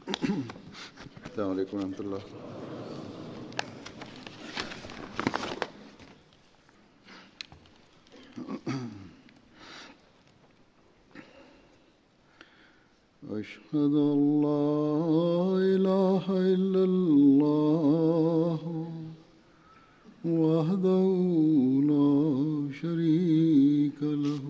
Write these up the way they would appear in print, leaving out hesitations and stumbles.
السلام عليكم ورحمة الله. أشهد أن لا إله إلا الله وحده لا شريك له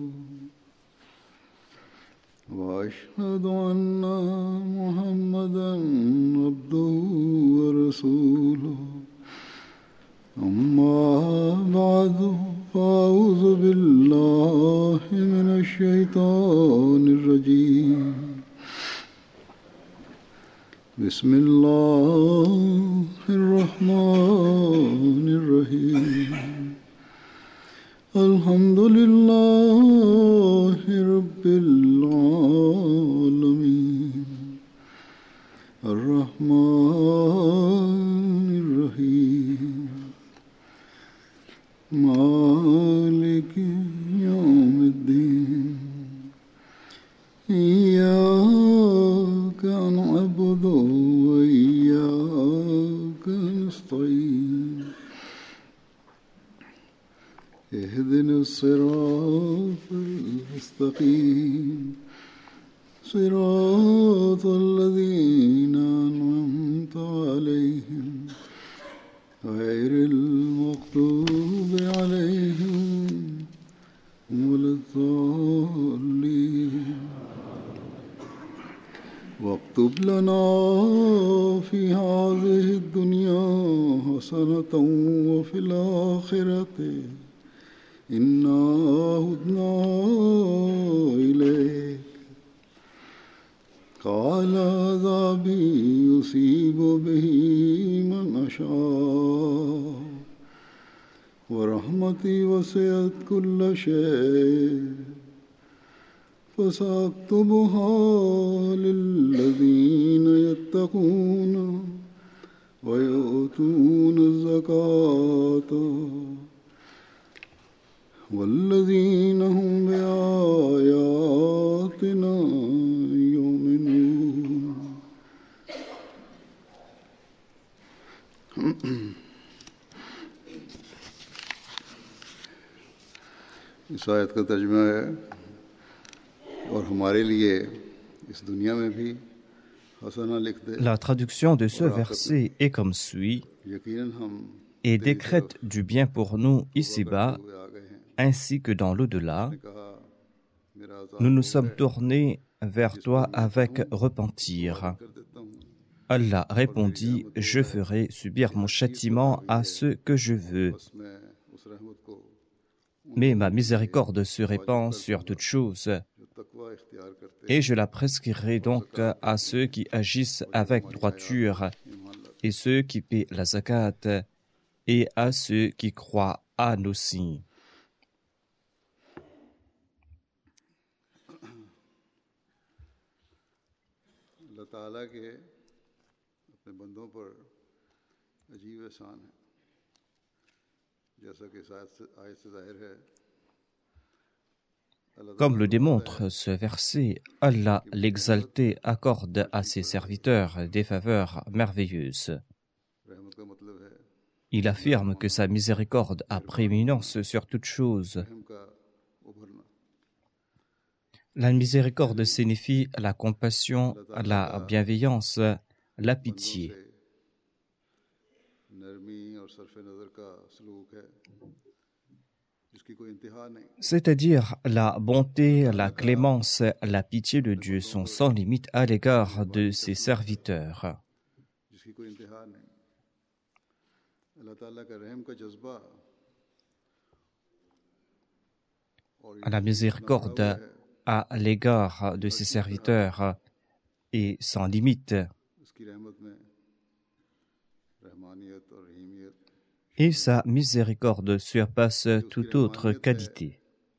وأشهد أن محمدًا عبده ورسوله أما بعد فأعوذ بالله من الشيطان الرجيم بسم الله الرحمن الرحيم الحمد لله رب العالمين الرحمن الرحيم مالك يوم الدين إياك نعبد وإياك نستعين اهدنا الصراط المستقيم صراط الذين أنعمت عليهم غير المغضوب عليهم ولا الضالين واكتب لنا في هذه الدنيا حسنة وفي الآخرة إنا هدنا إليك قال عذابي يصيب به من أشاء ورحمتي وسعت كل شيء فسأكتبها للذين يتقون ويؤتون الزكاة والذين هم بآياتنا يؤمنون. इस आयत का तर्जुमा है और हमारे लिए इस दुनिया में भी हसना लिख दे. La traduction de ce verset est comme suit: et décrète du bien pour nous ici-bas ainsi que dans l'au-delà. Nous nous sommes tournés vers toi avec repentir. Allah répondit: je ferai subir mon châtiment à ceux que je veux. Mais ma miséricorde se répand sur toutes choses, et je la prescrirai donc à ceux qui agissent avec droiture, et ceux qui paient la zakat, et à ceux qui croient à nos signes. Comme le démontre ce verset, Allah l'exalté accorde à ses serviteurs des faveurs merveilleuses. Il affirme que sa miséricorde a prééminence sur toute chose. La miséricorde signifie la compassion, la bienveillance, la pitié. C'est-à-dire la bonté, la clémence, la pitié de Dieu sont sans limite à l'égard de ses serviteurs. La miséricorde à l'égard de ses serviteurs est sans limite. Et sa miséricorde surpasse toute autre qualité.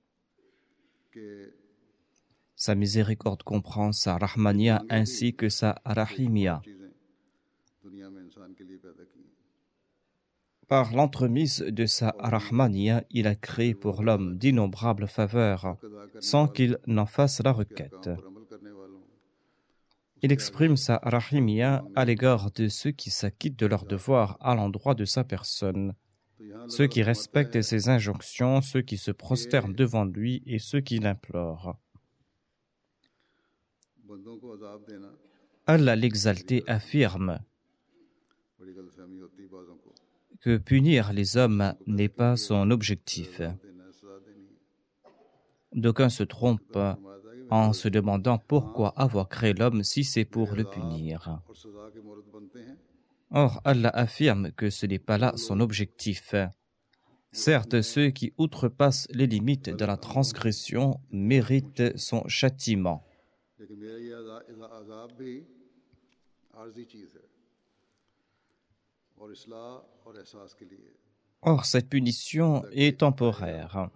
Sa miséricorde comprend sa rahmania ainsi que sa rahimia. Par l'entremise de sa rahmania, il a créé pour l'homme d'innombrables faveurs, sans qu'il n'en fasse la requête. il exprime sa rahimiyya à l'égard de ceux qui s'acquittent de leurs devoirs à l'endroit de sa personne, ceux qui respectent ses injonctions, ceux qui se prosternent devant lui et ceux qui l'implorent. Allah l'exalté affirme que punir les hommes n'est pas son objectif. D'aucuns se trompent en se demandant pourquoi avoir créé l'homme si c'est pour le punir. Or, Allah affirme que ce n'est pas là son objectif. Certes, ceux qui outrepassent les limites de la transgression méritent son châtiment. Or, cette punition est temporaire.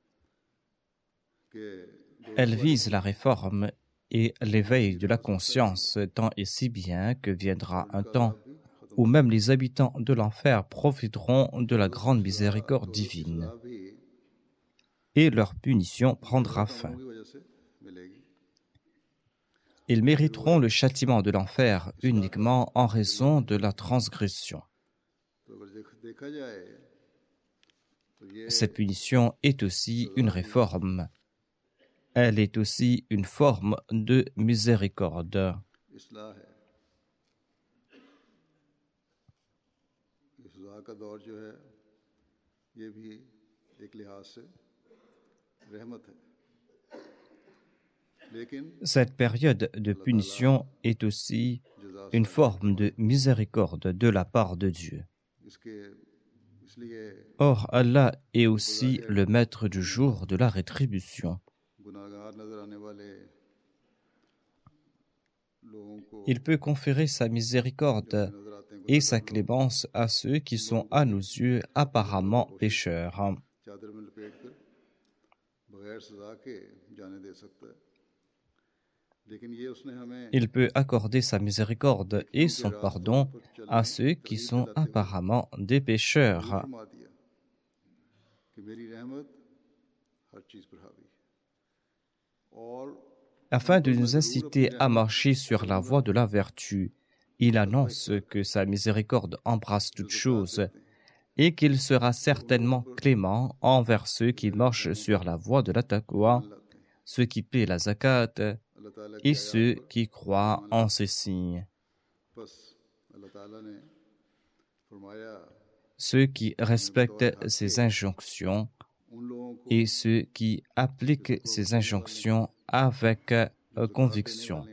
Elle vise la réforme et l'éveil de la conscience, tant et si bien que viendra un temps où même les habitants de l'enfer profiteront de la grande miséricorde divine et leur punition prendra fin. Ils mériteront le châtiment de l'enfer uniquement en raison de la transgression. Cette punition est aussi une réforme. Elle est aussi une forme de miséricorde. Cette période de punition est aussi une forme de miséricorde de la part de Dieu. Or, Allah est aussi le maître du jour de la rétribution. Il peut conférer sa miséricorde et sa clémence à ceux qui sont à nos yeux apparemment pécheurs. Il peut accorder sa miséricorde et son pardon à ceux qui sont apparemment des pécheurs. Afin de nous inciter à marcher sur la voie de la vertu, il annonce que sa miséricorde embrasse toutes choses et qu'il sera certainement clément envers ceux qui marchent sur la voie de la taqwa, ceux qui paient la zakat et ceux qui croient en ses signes. Ceux qui respectent ses injonctions et ceux qui appliquent ces injonctions avec conviction.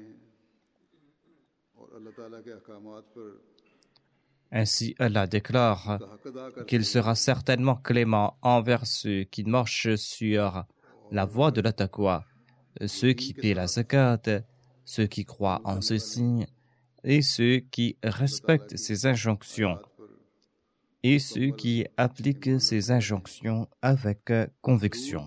Ainsi, Allah déclare qu'il sera certainement clément envers ceux qui marchent sur la voie de la taqwa, ceux qui paient la zakat, ceux qui croient en ce signe, et ceux qui respectent ses injonctions, et ceux qui appliquent ces injonctions avec conviction.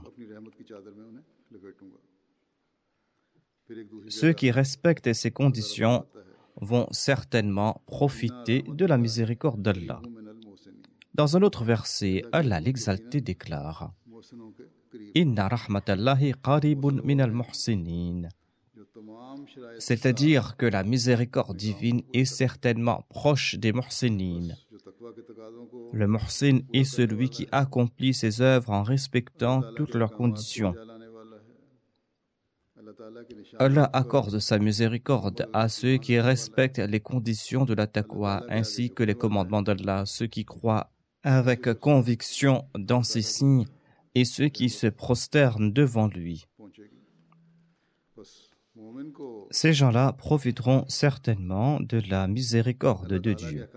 Ceux qui respectent ces conditions vont certainement profiter de la miséricorde d'Allah. Dans un autre verset, Allah l'exalté déclare « Inna rahmatallahi qaribun minal muhsinin » c'est-à-dire que la miséricorde divine est certainement proche des muhsinin. Le muhsin est celui qui accomplit ses œuvres en respectant toutes leurs conditions. Allah accorde sa miséricorde à ceux qui respectent les conditions de la taqwa ainsi que les commandements d'Allah, ceux qui croient avec conviction dans ses signes et ceux qui se prosternent devant lui. Ces gens-là profiteront certainement de la miséricorde de Dieu.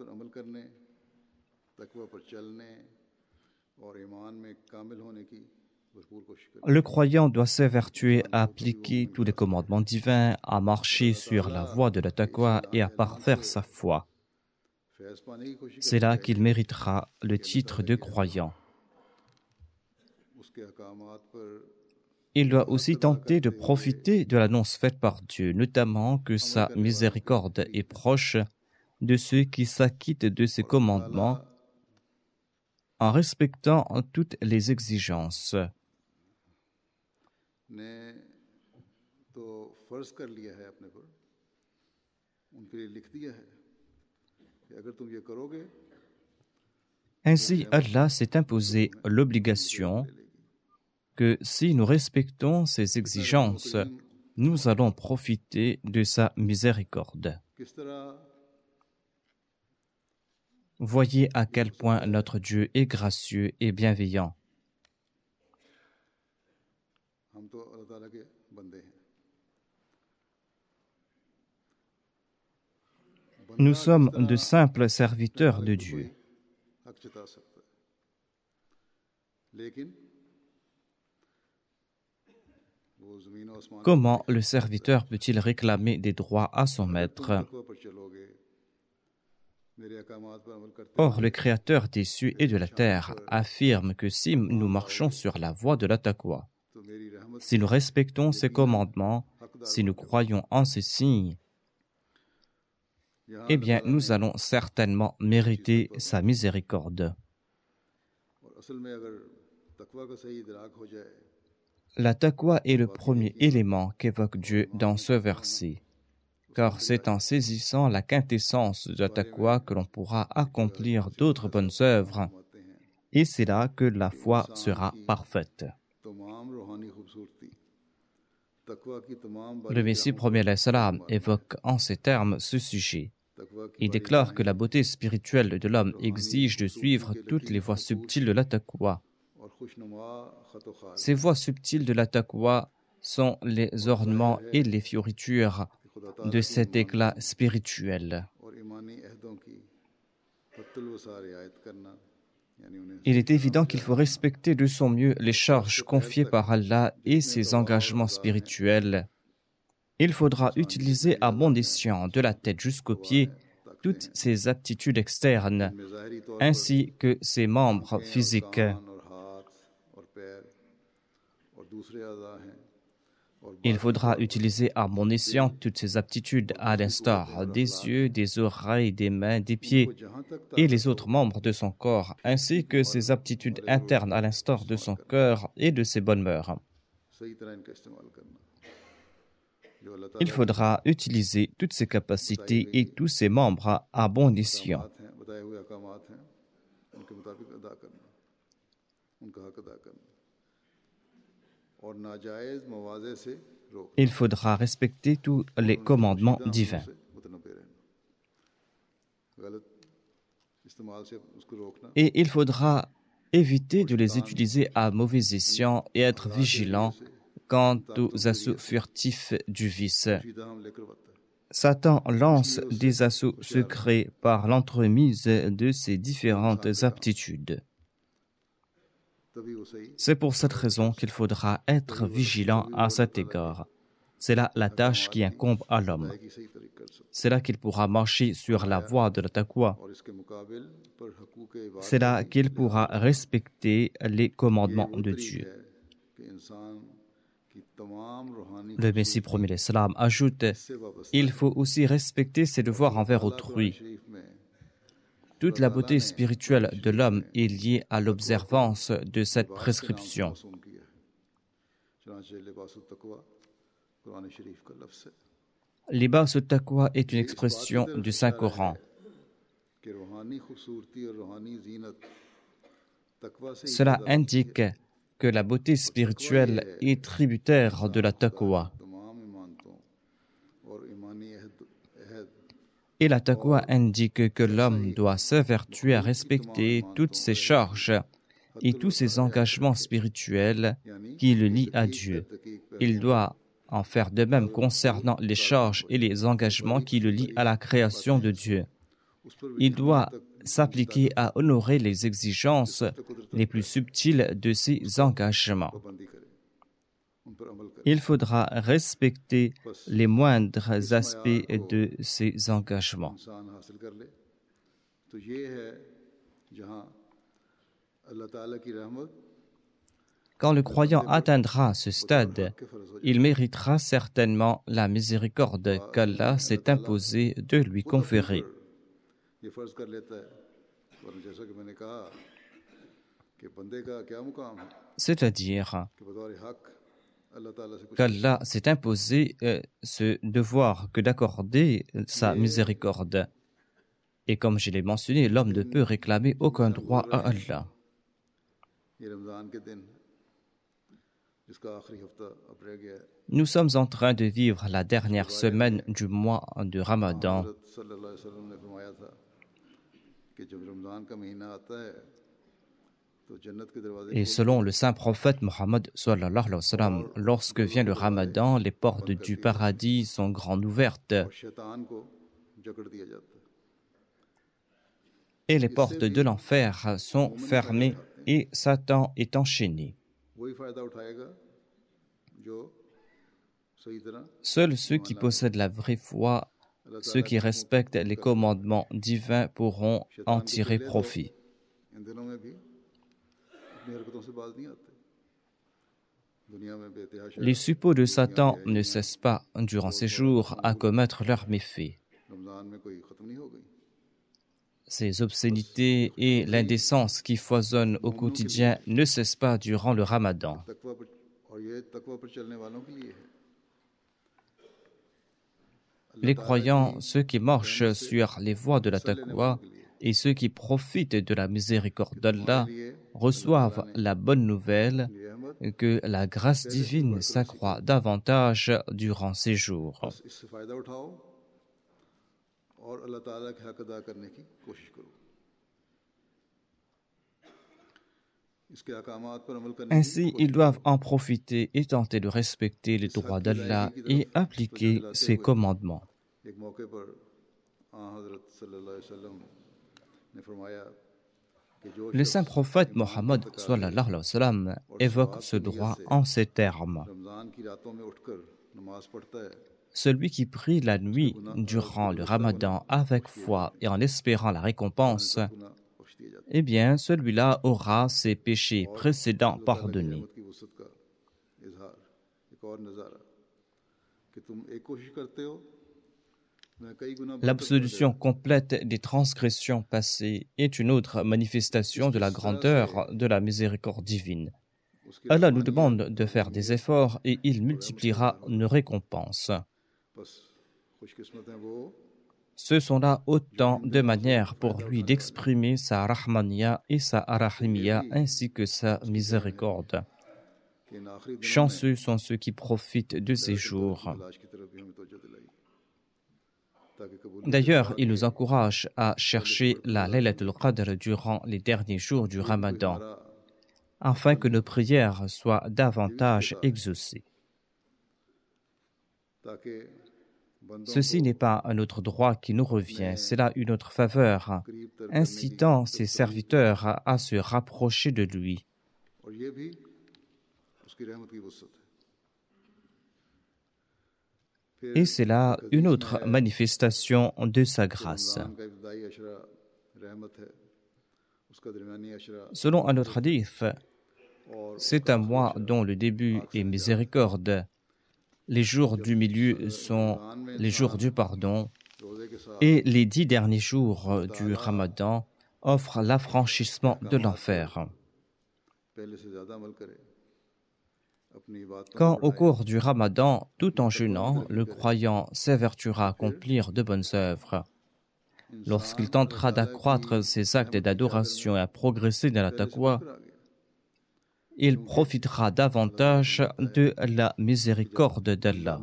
Le croyant doit s'évertuer à appliquer tous les commandements divins, à marcher sur la voie de la taqwa et à parfaire sa foi. C'est là qu'il méritera le titre de croyant. Il doit aussi tenter de profiter de l'annonce faite par Dieu, notamment que sa miséricorde est proche de ceux qui s'acquittent de ses commandements en respectant toutes les exigences. Ainsi, Allah s'est imposé l'obligation que si nous respectons ses exigences, nous allons profiter de sa miséricorde. Voyez à quel point notre Dieu est gracieux et bienveillant. Nous sommes de simples serviteurs de Dieu. Comment le serviteur peut-il réclamer des droits à son maître? Or, le Créateur des cieux et de la terre affirme que si nous marchons sur la voie de la taqwa, si nous respectons ses commandements, si nous croyons en ses signes, eh bien, nous allons certainement mériter sa miséricorde. La taqwa est le premier élément qu'évoque Dieu dans ce verset, car c'est en saisissant la quintessence de la taqwa que l'on pourra accomplir d'autres bonnes œuvres, et c'est là que la foi sera parfaite. Le Messie premier alayhi salam évoque en ces termes ce sujet. Il déclare que la beauté spirituelle de l'homme exige de suivre toutes les voies subtiles de la taqwa. Ces voies subtiles de la taqwa sont les ornements et les fioritures de cet éclat spirituel. Il est évident qu'il faut respecter de son mieux les charges confiées par Allah et ses engagements spirituels. Il faudra utiliser à bon escient, de la tête jusqu'aux pieds, toutes ses aptitudes externes, ainsi que ses membres physiques. Il faudra utiliser à bon escient toutes ses aptitudes à l'instar des yeux, des oreilles, des mains, des pieds et les autres membres de son corps, ainsi que ses aptitudes internes à l'instar de son cœur et de ses bonnes mœurs. Il faudra utiliser toutes ses capacités et tous ses membres à bon escient. Il faudra respecter tous les commandements divins. Et il faudra éviter de les utiliser à mauvais escient et être vigilant quant aux assauts furtifs du vice. Satan lance des assauts secrets par l'entremise de ses différentes aptitudes. C'est pour cette raison qu'il faudra être vigilant à cet égard. C'est là la tâche qui incombe à l'homme. C'est là qu'il pourra marcher sur la voie de la taqwa. C'est là qu'il pourra respecter les commandements de Dieu. Le Messie premier l'Islam ajoute: il faut aussi respecter ses devoirs envers autrui. Toute la beauté spirituelle de l'homme est liée à l'observance de cette prescription. Libas at-taqwa est une expression du Saint-Coran. Cela indique que la beauté spirituelle est tributaire de la taqwa. Et la taqwa indique que l'homme doit s'évertuer à respecter toutes ses charges et tous ses engagements spirituels qui le lient à Dieu. Il doit en faire de même concernant les charges et les engagements qui le lient à la création de Dieu. Il doit s'appliquer à honorer les exigences les plus subtiles de ses engagements. Il faudra respecter les moindres aspects de ses engagements. Quand le croyant atteindra ce stade, il méritera certainement la miséricorde qu'Allah s'est imposé de lui conférer. C'est-à-dire qu'Allah s'est imposé ce devoir que d'accorder sa miséricorde. Et comme je l'ai mentionné, l'homme ne peut réclamer aucun droit à Allah. Nous sommes en train de vivre la dernière semaine du mois de Ramadan. Et selon le saint prophète Mohammed sallallahu alayhi wa sallam, lorsque vient le Ramadan, les portes du paradis sont grandes ouvertes et les portes de l'enfer sont fermées et Satan est enchaîné. Seuls ceux qui possèdent la vraie foi, ceux qui respectent les commandements divins pourront en tirer profit. Les suppôts de Satan ne cessent pas durant ces jours à commettre leurs méfaits. Ces obscénités et l'indécence qui foisonnent au quotidien ne cessent pas durant le Ramadan. Les croyants, ceux qui marchent sur les voies de la taqwa et ceux qui profitent de la miséricorde d'Allah reçoivent la bonne nouvelle que la grâce divine s'accroît davantage durant ces jours. Ainsi, ils doivent en profiter et tenter de respecter les droits d'Allah et appliquer ses commandements. Le saint prophète Mohammed sallallahu alayhi wa sallam évoque ce droit en ces termes. Celui qui prie la nuit durant le Ramadan avec foi et en espérant la récompense, eh bien, celui-là aura ses péchés précédents pardonnés. L'absolution complète des transgressions passées est une autre manifestation de la grandeur de la miséricorde divine. Allah nous demande de faire des efforts et il multipliera nos récompenses. Ce sont là autant de manières pour lui d'exprimer sa rahmaniya et sa arahimiya ainsi que sa miséricorde. Chanceux sont ceux qui profitent de ces jours. D'ailleurs, il nous encourage à chercher la Laylatul Qadr durant les derniers jours du Ramadan, afin que nos prières soient davantage exaucées. Ceci n'est pas un autre droit qui nous revient, c'est là une autre faveur, incitant ses serviteurs à se rapprocher de lui. Et c'est là une autre manifestation de sa grâce. Selon un autre hadith, c'est un mois dont le début est miséricorde. Les jours du milieu sont les jours du pardon et les 10 derniers jours du Ramadan offrent l'affranchissement de l'enfer. Quand au cours du Ramadan, tout en jeûnant, le croyant s'évertuera à accomplir de bonnes œuvres, lorsqu'il tentera d'accroître ses actes d'adoration et à progresser dans la taqwa, il profitera davantage de la miséricorde d'Allah.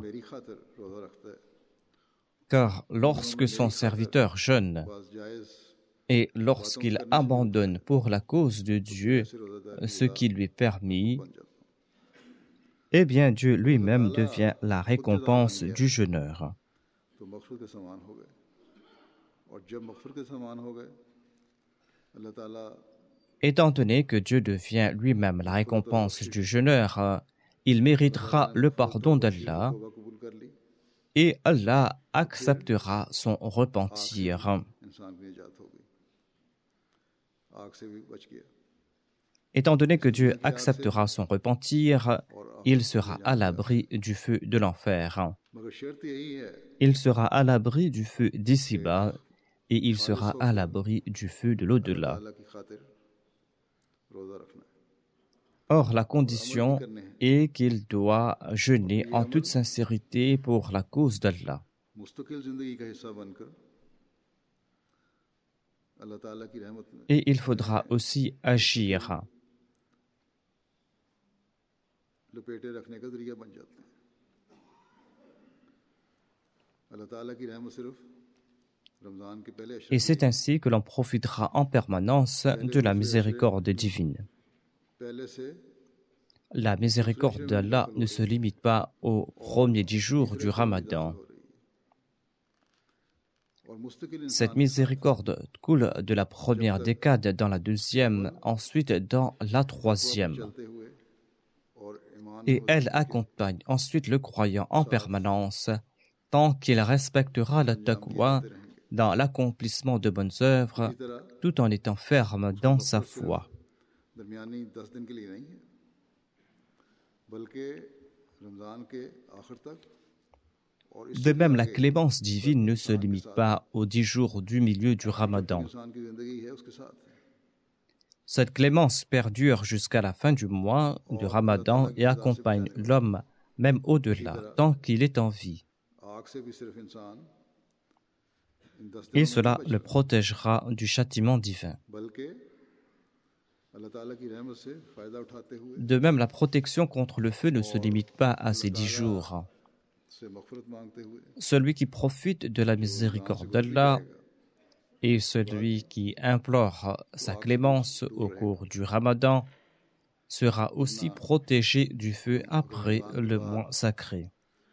Car lorsque son serviteur jeûne et lorsqu'il abandonne pour la cause de Dieu ce qui lui est permis, eh bien Dieu lui-même devient la récompense du jeûneur. Étant donné que Dieu devient lui-même la récompense du jeûneur, il méritera le pardon d'Allah et Allah acceptera son repentir. Étant donné que Dieu acceptera son repentir, il sera à l'abri du feu de l'enfer. Il sera à l'abri du feu d'ici-bas et il sera à l'abri du feu de l'au-delà. Or, la condition est qu'il doit jeûner en toute sincérité pour la cause d'Allah. Et il faudra aussi agir. Et c'est ainsi que l'on profitera en permanence de la miséricorde divine. La miséricorde d'Allah ne se limite pas aux premiers 10 jours du Ramadan. Cette miséricorde coule de la première décade dans la deuxième, ensuite dans la troisième. Et elle accompagne ensuite le croyant en permanence, tant qu'il respectera la taqwa dans l'accomplissement de bonnes œuvres, tout en étant ferme dans sa foi. De même, la clémence divine ne se limite pas aux 10 jours du milieu du Ramadan. Cette clémence perdure jusqu'à la fin du mois du Ramadan et accompagne l'homme même au-delà, tant qu'il est en vie. Et cela le protégera du châtiment divin. De même, la protection contre le feu ne se limite pas à ces 10 jours. Celui qui profite de la miséricorde d'Allah et celui qui implore sa clémence au cours du Ramadan sera aussi protégé du feu après le mois sacré.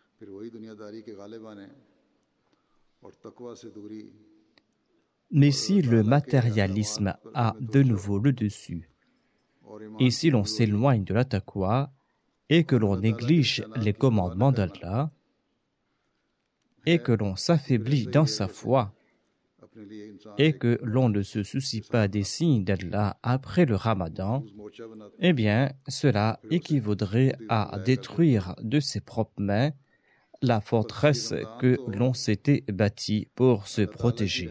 Mais si le matérialisme a de nouveau le dessus, et si l'on s'éloigne de la taqwa et que l'on néglige les commandements d'Allah, et que l'on s'affaiblit dans sa foi, et que l'on ne se soucie pas des signes d'Allah après le Ramadan, eh bien, cela équivaudrait à détruire de ses propres mains la forteresse que l'on s'était bâtie pour se protéger.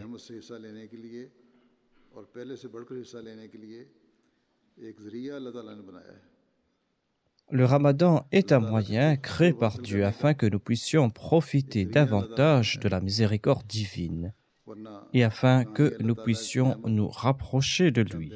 Le Ramadan est un moyen créé par Dieu afin que nous puissions profiter davantage de la miséricorde divine et afin que nous puissions nous rapprocher de lui.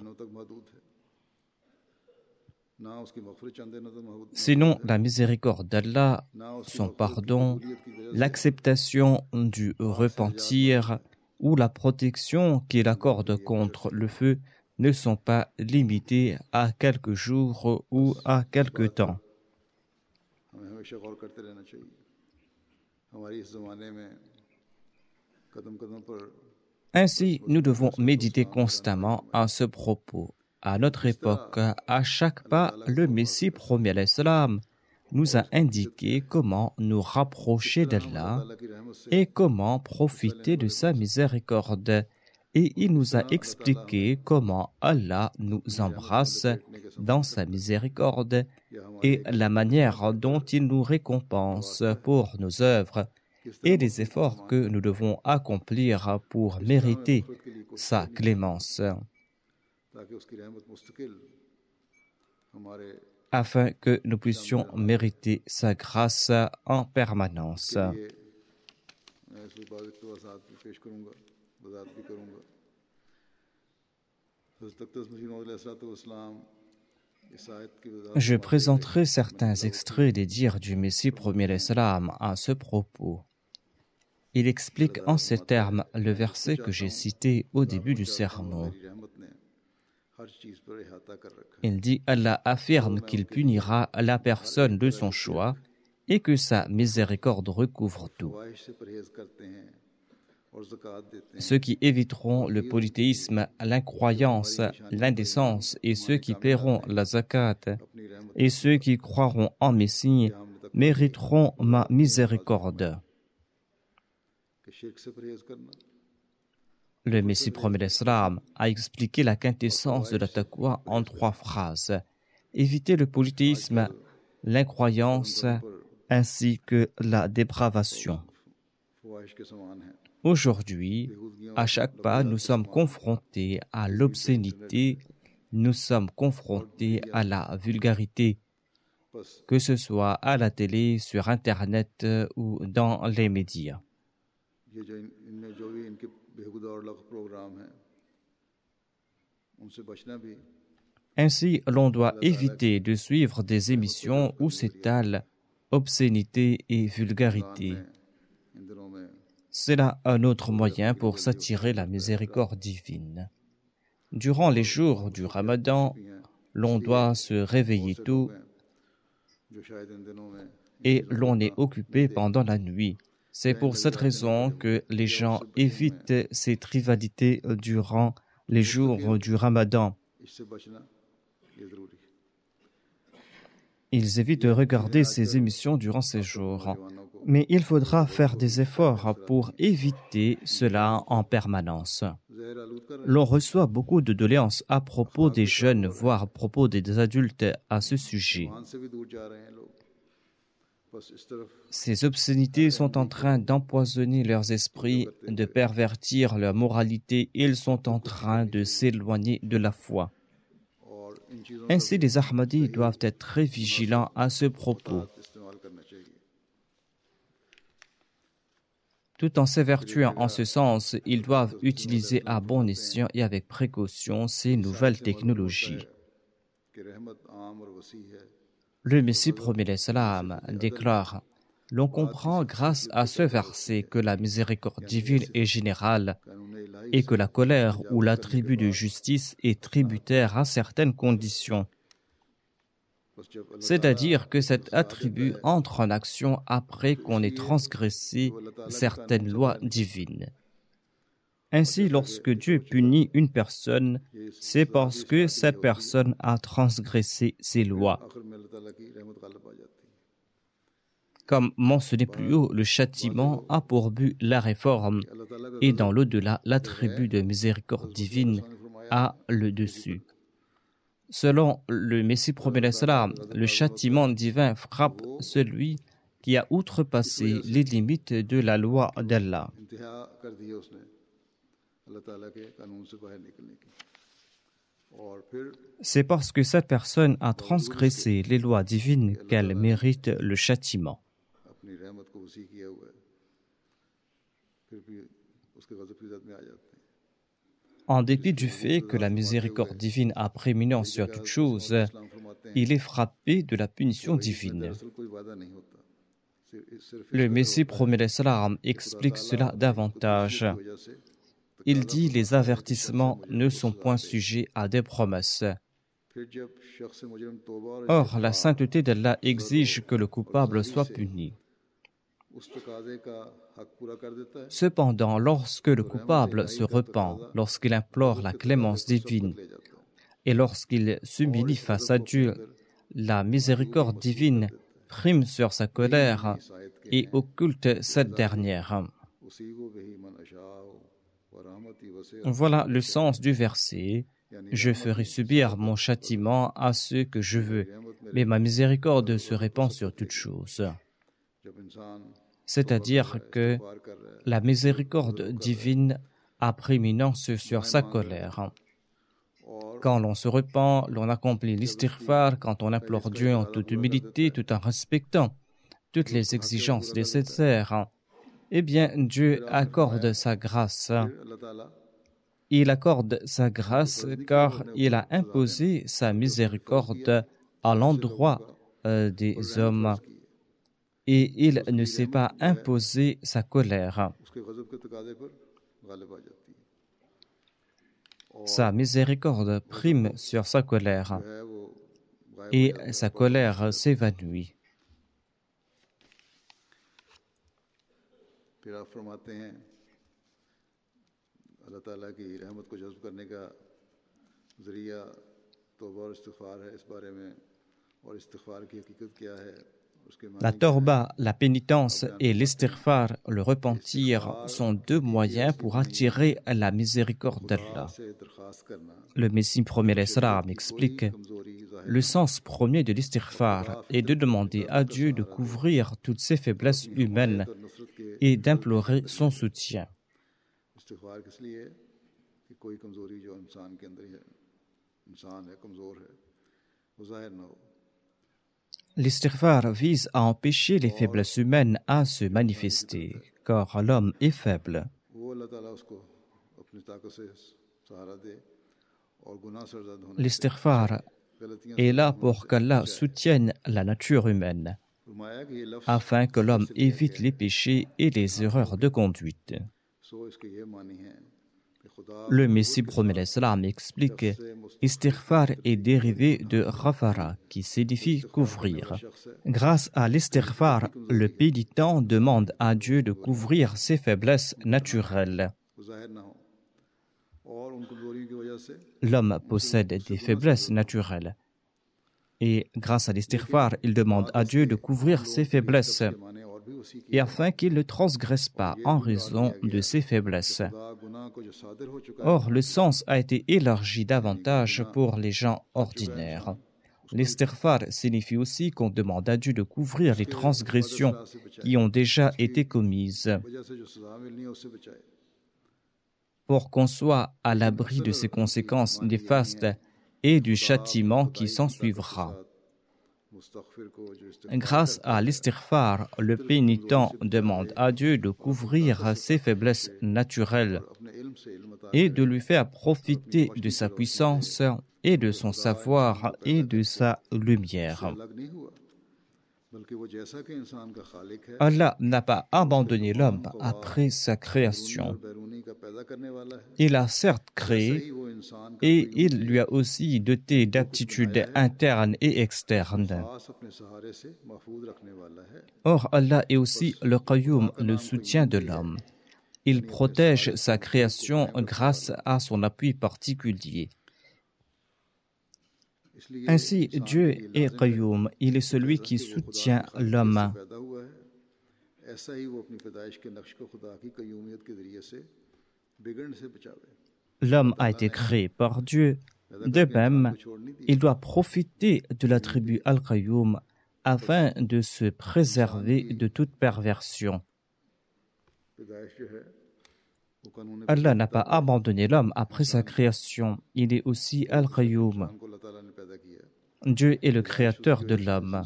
Sinon, la miséricorde d'Allah, son pardon, l'acceptation du repentir ou la protection qu'il accorde contre le feu ne sont pas limités à quelques jours ou à quelques temps. Ainsi, nous devons méditer constamment à ce propos. À notre époque, à chaque pas, le Messie premier alayhi salam nous a indiqué comment nous rapprocher d'Allah et comment profiter de sa miséricorde. Et il nous a expliqué comment Allah nous embrasse dans sa miséricorde et la manière dont il nous récompense pour nos œuvres et les efforts que nous devons accomplir pour mériter sa clémence, afin que nous puissions mériter sa grâce en permanence. Je présenterai certains extraits des dires du Messie premier alayhi salam à ce propos. Il explique en ces termes le verset que j'ai cité au début du sermon. Il dit « Allah affirme qu'il punira la personne de son choix et que sa miséricorde recouvre tout. Ceux qui éviteront le polythéisme, l'incroyance, l'indécence et ceux qui paieront la zakat et ceux qui croiront en mes signes mériteront ma miséricorde. » Le Messie premier l'Islam a expliqué la quintessence de la taqwa en 3 phrases. Éviter le polythéisme, l'incroyance ainsi que la dépravation. Aujourd'hui, à chaque pas, nous sommes confrontés à l'obscénité, nous sommes confrontés à la vulgarité, que ce soit à la télé, sur Internet ou dans les médias. Ainsi, l'on doit éviter de suivre des émissions où s'étalent obscénité et vulgarité. C'est là un autre moyen pour s'attirer la miséricorde divine. Durant les jours du Ramadan, l'on doit se réveiller tôt et l'on est occupé pendant la nuit. C'est pour cette raison que les gens évitent cette rivalité durant les jours du Ramadan. Ils évitent de regarder ces émissions durant ces jours. Mais il faudra faire des efforts pour éviter cela en permanence. L'on reçoit beaucoup de doléances à propos des jeunes, voire à propos des adultes à ce sujet. Ces obscénités sont en train d'empoisonner leurs esprits, de pervertir leur moralité. Ils sont en train de s'éloigner de la foi. Ainsi, les Ahmadis doivent être très vigilants à ce propos. Tout en s'évertuant en ce sens, ils doivent utiliser à bon escient et avec précaution ces nouvelles technologies. Le Messie promet salam déclare: l'on comprend grâce à ce verset que la miséricorde divine est générale et que la colère ou l'attribut de justice est tributaire à certaines conditions. C'est-à-dire que cet attribut entre en action après qu'on ait transgressé certaines lois divines. Ainsi, lorsque Dieu punit une personne, c'est parce que cette personne a transgressé ses lois. Comme mentionné plus haut, le châtiment a pour but la réforme et dans l'au-delà, l'attribut de miséricorde divine a le dessus. Selon le Messie promet salam, le châtiment divin frappe celui qui a outrepassé les limites de la loi d'Allah. C'est parce que cette personne a transgressé les lois divines qu'elle mérite le châtiment. En dépit du fait que la miséricorde divine a prééminence sur toute chose, il est frappé de la punition divine. Le Messie promet salam explique cela davantage. Il dit: les avertissements ne sont point sujets à des promesses. Or, la sainteté d'Allah exige que le coupable soit puni. Cependant, lorsque le coupable se repent, lorsqu'il implore la clémence divine et lorsqu'il s'humilie face à Dieu, la miséricorde divine prime sur sa colère et occulte cette dernière. Voilà le sens du verset. Je ferai subir mon châtiment à ceux que je veux, mais ma miséricorde se répand sur toute chose. C'est-à-dire que la miséricorde divine a prééminence sur sa colère. Quand l'on se repent, l'on accomplit l'istighfar, quand on implore Dieu en toute humilité, tout en respectant toutes les exigences nécessaires, eh bien, Dieu accorde sa grâce. Il accorde sa grâce car il a imposé sa miséricorde à l'endroit des hommes et il ne s'est pas imposé sa colère. Sa miséricorde prime sur sa colère et sa colère s'évanouit. La torba, la pénitence et l'istighfar, le repentir, sont deux moyens pour attirer la miséricorde d'Allah. Le Messie promet salam explique: le sens premier de l'istighfar est de demander à Dieu de couvrir toutes ses faiblesses humaines et d'implorer son soutien. L'istighfar vise à empêcher les faiblesses humaines à se manifester, car l'homme est faible. L'istighfar est là pour qu'Allah soutienne la nature humaine, afin que l'homme évite les péchés et les erreurs de conduite. Le Messie promet l'Islam explique Istighfar est dérivé de Ghafara, qui signifie couvrir. Grâce à l'istighfar, le pénitent demande à Dieu de couvrir ses faiblesses naturelles. L'homme possède des faiblesses naturelles. Et grâce à l'istighfar, il demande à Dieu de couvrir ses faiblesses, et afin qu'il ne transgresse pas en raison de ses faiblesses. Or, le sens a été élargi davantage pour les gens ordinaires. L'istighfar signifie aussi qu'on demande à Dieu de couvrir les transgressions qui ont déjà été commises, pour qu'on soit à l'abri de ses conséquences néfastes et du châtiment qui s'ensuivra. Grâce à l'istighfar, le pénitent demande à Dieu de couvrir ses faiblesses naturelles et de lui faire profiter de sa puissance et de son savoir et de sa lumière. Allah n'a pas abandonné l'homme après sa création. Il a certes créé et il lui a aussi doté d'aptitudes internes et externes. Or, Allah est aussi le Qayyum, le soutien de l'homme. Il protège sa création grâce à son appui particulier. Ainsi, Dieu est Qayyum, il est celui qui soutient l'homme. L'homme a été créé par Dieu. De même, il doit profiter de l'attribut Al-Qayyum afin de se préserver de toute perversion. Allah n'a pas abandonné l'homme après sa création. Il est aussi Al-Qayyum. Dieu est le créateur de l'homme.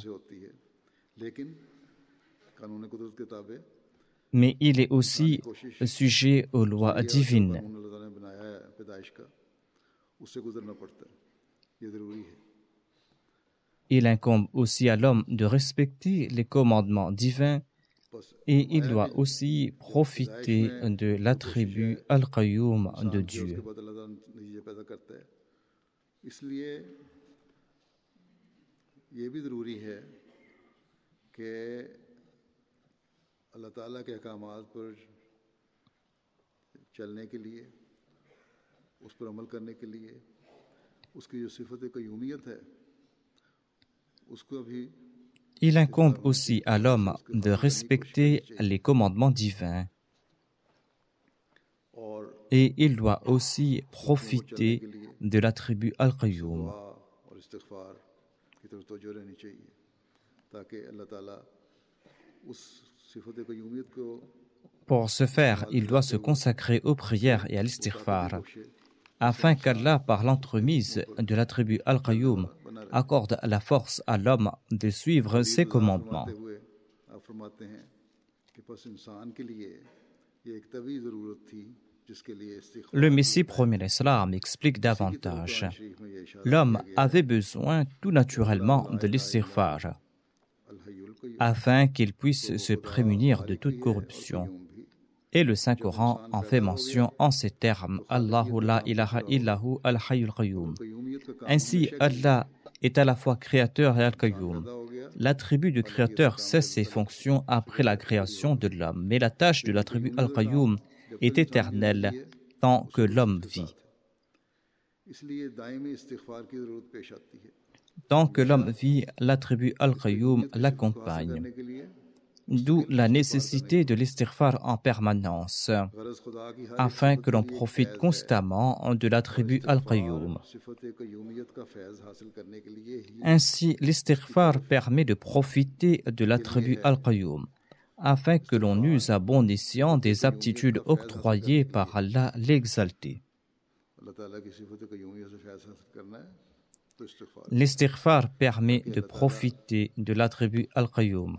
Mais il est aussi sujet aux lois divines. Il incombe aussi à l'homme de respecter les commandements divins et il doit aussi profiter de l'attribut Al-Qayyum de Dieu. Il incombe aussi à l'homme de respecter les commandements divins et il doit aussi profiter de l'attribut Al-Qayyum. Pour ce faire, il doit se consacrer aux prières et à l'istighfar, afin qu'Allah, par l'entremise de l'attribut Al-Qayyum, accorde la force à l'homme de suivre ses commandements. Le Messie promet l'Islam explique davantage. L'homme avait besoin tout naturellement de l'istighfar, afin qu'il puisse se prémunir de toute corruption. Et le Saint-Coran en fait mention en ces termes « Allahu la ilaha illahu al-hayyul qayyum ». Ainsi, Allah est à la fois créateur et al-qayyum. L'attribut du créateur cesse ses fonctions après la création de l'homme, mais la tâche de l'attribut al-qayyum est éternelle tant que l'homme vit. Tant que l'homme vit, l'attribut Al-Qayyum l'accompagne. D'où la nécessité de l'istighfar en permanence, afin que l'on profite constamment de l'attribut Al-Qayyum. Ainsi, l'istighfar permet de profiter de l'attribut Al-Qayyum, afin que l'on use à bon escient des aptitudes octroyées par Allah l'exalté. L'istighfar permet de profiter de l'attribut Al-Qayyum.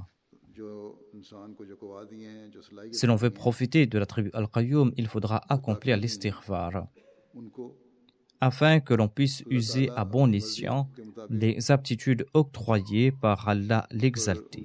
Si l'on veut profiter de l'attribut Al-Qayyum, il faudra accomplir l'istighfar afin que l'on puisse user à bon escient les aptitudes octroyées par Allah l'exalté.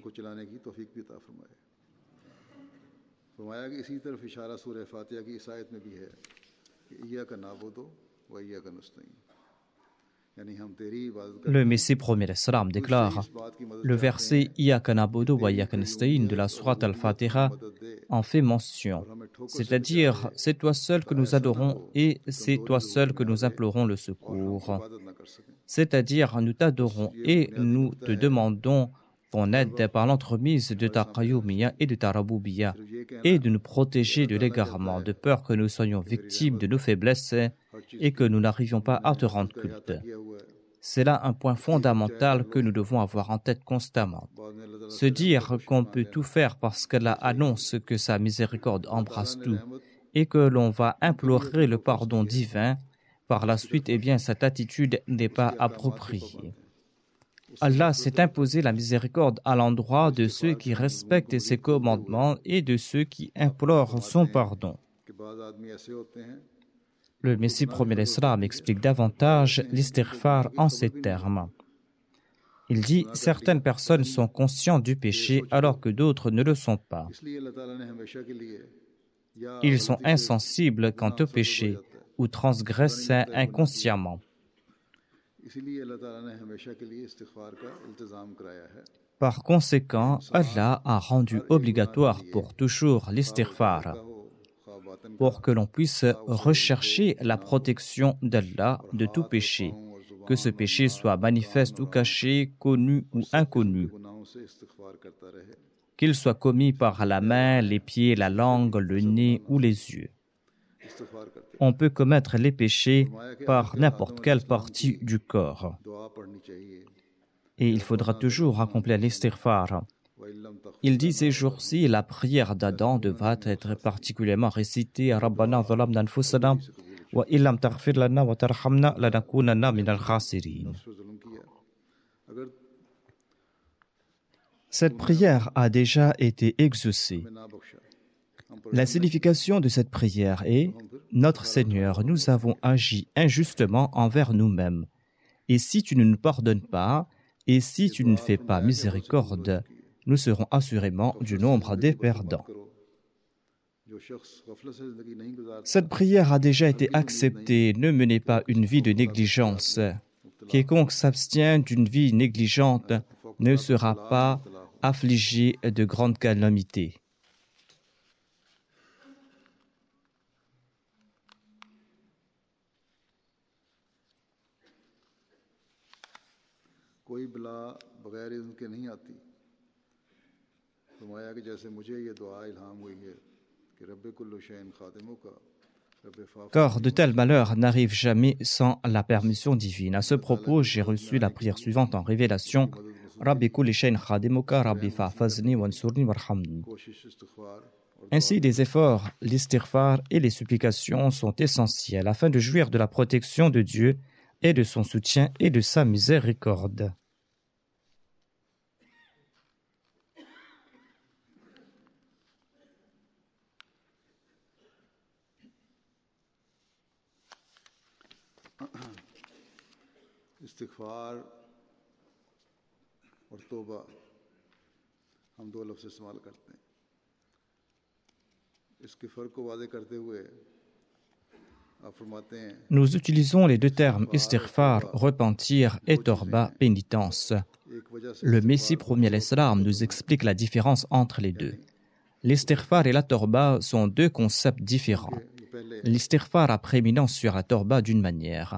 Le Messie premier salam déclare le verset Iyyaka na'budu wa iyyaka nasta'in de la sourate Al-Fatiha en fait mention, c'est-à-dire c'est toi seul que nous adorons et c'est toi seul que nous implorons le secours. C'est-à-dire nous t'adorons et nous te demandons ton aide par l'entremise de ta qayyumiyya et de ta raboubiyya et de nous protéger de l'égarement, de peur que nous soyons victimes de nos faiblesses et que nous n'arrivions pas à te rendre culte. C'est là un point fondamental que nous devons avoir en tête constamment. Se dire qu'on peut tout faire parce qu'Allah annonce que sa miséricorde embrasse tout et que l'on va implorer le pardon divin, par la suite, eh bien, cette attitude n'est pas appropriée. Allah s'est imposé la miséricorde à l'endroit de ceux qui respectent ses commandements et de ceux qui implorent son pardon. Le Messie premier l'Islam explique davantage l'istighfar en ces termes. Il dit « Certaines personnes sont conscientes du péché alors que d'autres ne le sont pas. Ils sont insensibles quant au péché ou transgressent inconsciemment. Par conséquent, Allah a rendu obligatoire pour toujours l'istighfar, pour que l'on puisse rechercher la protection d'Allah de tout péché, que ce péché soit manifeste ou caché, connu ou inconnu, qu'il soit commis par la main, les pieds, la langue, le nez ou les yeux. On peut commettre les péchés par n'importe quelle partie du corps. Et il faudra toujours accomplir l'istighfar. Il dit ces jours-ci, la prière d'Adam devra être particulièrement récitée à Rabbana zalamna anfusana wa illam taghfir lana wa tarhamna lanakunanna minal khasirin. Cette prière a déjà été exaucée. La signification de cette prière est « Notre Seigneur, nous avons agi injustement envers nous-mêmes. Et si tu ne nous pardonnes pas, et si tu ne fais pas miséricorde, nous serons assurément du nombre des perdants. » Cette prière a déjà été acceptée. Ne menez pas une vie de négligence. Quiconque s'abstient d'une vie négligente ne sera pas affligé de grandes calamités. Car de tels malheurs n'arrivent jamais sans la permission divine. À ce propos, j'ai reçu la prière suivante en révélation. Rabbi kulli shayn khadimuka, Rabbi fa'fazni wansurni warhamni. Ainsi, les efforts, l'istighfar et les supplications sont essentiels afin de jouir de la protection de Dieu et de son soutien et de sa miséricorde. इस्तिग़फ़ार और तौबा हम दो लफ्ज़ इस्तेमाल करते हैं इसके फ़र्क को वाज़ेह करते हुए आप फरमाते हैं Nous utilisons les deux termes istighfar, repentir, et torba, pénitence. Le Messie premier l'Islam nous explique la différence entre les deux. L'istighfar et la torba sont deux concepts différents. L'istighfar a prééminence sur la torba d'une manière.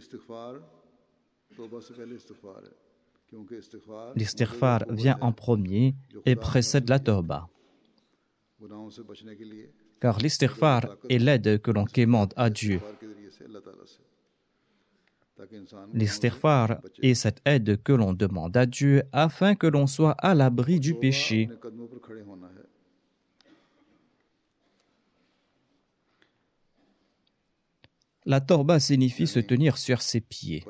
L'istighfar vient en premier et précède la tawba. Car l'istighfar est l'aide que l'on quémande à Dieu. L'istighfar est cette aide que l'on demande à Dieu afin que l'on soit à l'abri du péché. La torba signifie se tenir sur ses pieds.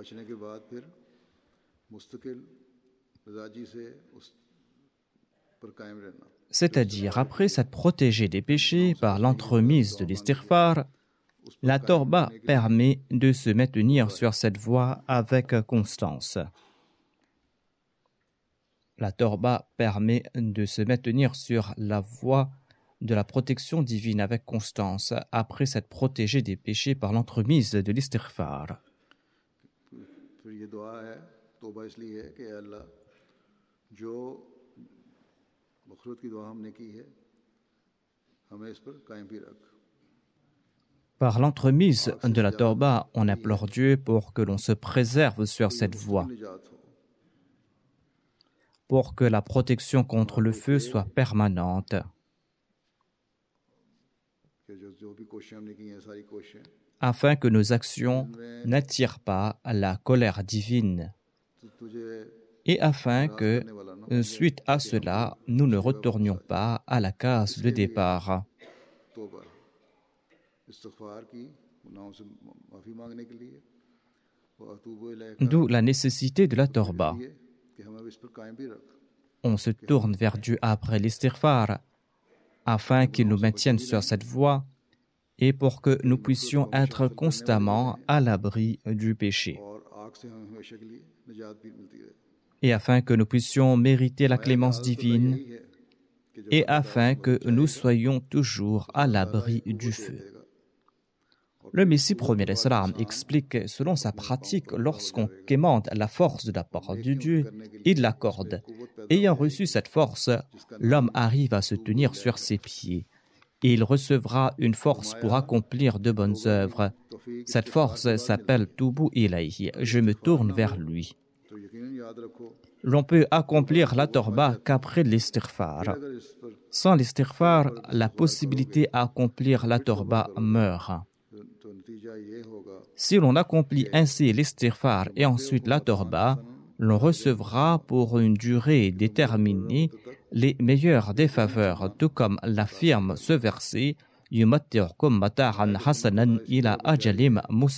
C'est-à-dire, après s'être protégé des péchés par l'entremise de l'istighfar, la torba permet de se maintenir sur cette voie avec constance. La torba permet de se maintenir sur la voie de la protection divine avec constance après s'être protégé des péchés par l'entremise de l'istighfar. Par l'entremise de la torba, on implore Dieu pour que l'on se préserve sur cette voie, pour que la protection contre le feu soit permanente, afin que nos actions n'attirent pas la colère divine et afin que, suite à cela, nous ne retournions pas à la case de départ. D'où la nécessité de la torba. On se tourne vers Dieu après l'istighfar afin qu'il nous maintienne sur cette voie et pour que nous puissions être constamment à l'abri du péché. Et afin que nous puissions mériter la clémence divine et afin que nous soyons toujours à l'abri du feu. Le Messie premier l'Islam explique selon sa pratique, lorsqu'on quémande la force de la parole de Dieu, il l'accorde. Ayant reçu cette force, l'homme arrive à se tenir sur ses pieds et il recevra une force pour accomplir de bonnes œuvres. Cette force s'appelle Tubu ilayhi, je me tourne vers lui. L'on peut accomplir la torba qu'après l'istighfar. Sans l'istighfar, la possibilité d'accomplir la torba meurt. Si l'on accomplit ainsi l'istighfar et ensuite la torba, l'on recevra pour une durée déterminée les meilleures des faveurs, tout comme l'affirme ce verset « Yumatti'ukum mata'an hasanan ila ajalim musamma ».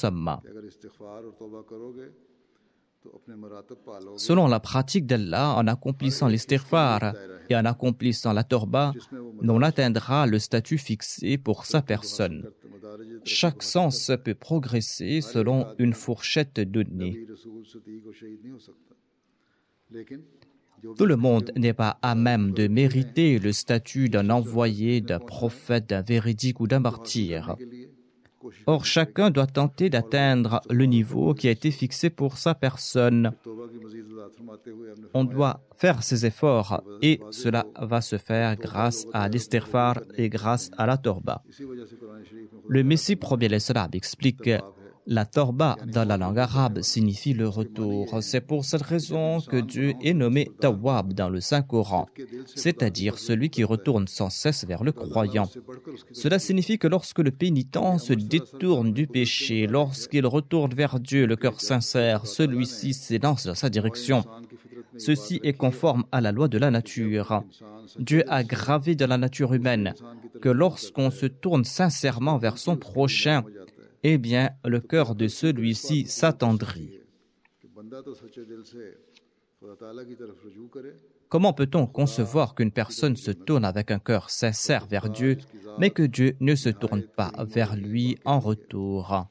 Selon la pratique d'Allah, en accomplissant l'istighfar et en accomplissant la torba, l'on atteindra le statut fixé pour sa personne. Chaque sens peut progresser selon une fourchette donnée. Tout le monde n'est pas à même de mériter le statut d'un envoyé, d'un prophète, d'un véridique ou d'un martyr. Or, chacun doit tenter d'atteindre le niveau qui a été fixé pour sa personne. On doit faire ses efforts et cela va se faire grâce à l'istighfar et grâce à la torba. Le Messie premier l'Islam explique la torba dans la langue arabe signifie le retour. C'est pour cette raison que Dieu est nommé Tawwab dans le Saint-Coran, c'est-à-dire celui qui retourne sans cesse vers le croyant. Cela signifie que lorsque le pénitent se détourne du péché, lorsqu'il retourne vers Dieu le cœur sincère, celui-ci s'élance dans sa direction. Ceci est conforme à la loi de la nature. Dieu a gravé dans la nature humaine que lorsqu'on se tourne sincèrement vers son prochain, eh bien, le cœur de celui-ci s'attendrit. Comment peut-on concevoir qu'une personne se tourne avec un cœur sincère vers Dieu, mais que Dieu ne se tourne pas vers lui en retour?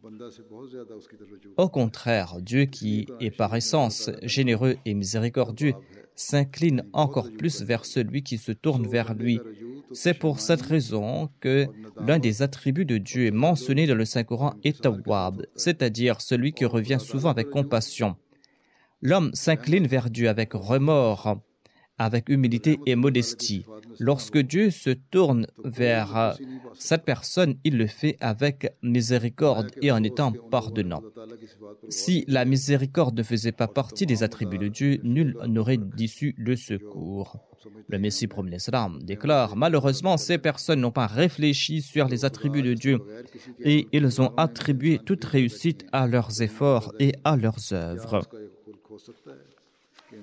Au contraire, Dieu qui est par essence généreux et miséricordieux s'incline encore plus vers celui qui se tourne vers lui. C'est pour cette raison que l'un des attributs de Dieu mentionné dans le Saint-Coran est Tawwab, c'est-à-dire celui qui revient souvent avec compassion. L'homme s'incline vers Dieu avec remords, avec humilité et modestie. Lorsque Dieu se tourne vers cette personne, il le fait avec miséricorde et en étant pardonnant. Si la miséricorde ne faisait pas partie des attributs de Dieu, nul n'aurait d'issue de secours. Le Messie premier l'Islam déclare « Malheureusement, ces personnes n'ont pas réfléchi sur les attributs de Dieu et ils ont attribué toute réussite à leurs efforts et à leurs œuvres. »